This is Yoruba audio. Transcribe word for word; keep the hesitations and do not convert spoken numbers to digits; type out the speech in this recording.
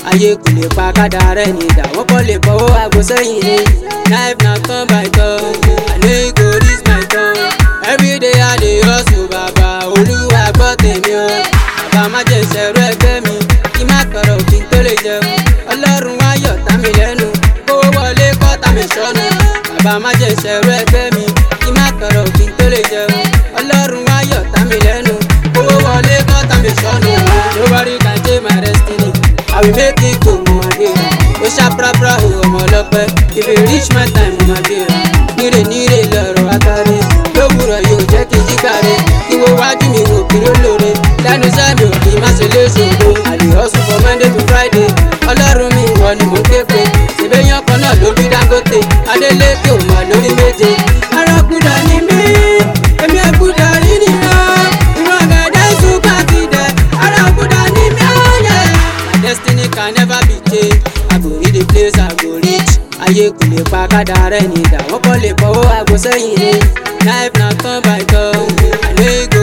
ayé kò lè pa kádà rẹ̀ ní ìdá wọ́n kọ́ lè fọwọ́ àgbo sẹ́yìn ni. Life na turn by turn, I know you go reach my turn. Everyday I dey hustle bàbá olúwa gbọ́ tèmi o. Bàbá má jẹ́ ìṣẹ̀rú ẹgbẹ́ mi kí má tọrọ kí n tó lè jẹun. Ọlọ́run wá yọ̀ tá mi lẹ́nu kówó wọlé kọ́ tá mi sọ́nù. Bàbá má jẹ́ ìṣẹ̀rú ẹgbẹ́ mi kí má tọrọ kí n tó lè jẹun. Ọlọ́run wá yọ̀ tá mi lẹ́nu kówó wọlé kọ́ tá mi sọ́nù. Nobody can change my destiny, I will make it go mo ma gbéra. Ó ṣá prapra o ọmọ ọlọ́pẹ́, if you reach my time mo ma gbéra. Níre níre lọ̀rọ̀ àtàrí, lówùrọ̀ yóò jẹ́ kí n jí gbàre. Kí wo wájú mi wò kí ló lóore, lẹ́nu iṣẹ́ mi ò kí má ṣe léṣòro. I dey hustle from Monday to Friday, Ọlọ́run mi ìwọ ni mò ń ké pe. Ṣèbéyàn kan náà ló bí Dangote, Adélékè ò mà lórí méje. Arákùdà ni mí, èmi ẹ̀kúdà rí nìyàn. Ìwọ̀n gẹ̀dẹ̀ ìṣúká ti dẹ̀, arákùdà ni mí ọ̀yẹ́. My destiny can never be changed, I go reach the place I go reach. Ayé kò lè pa kádà rẹ̀ ní ìdá wọ́n kọ́ lè fọwọ́ àgbo sẹ́yìn ni. Life na turn by turn, I know you go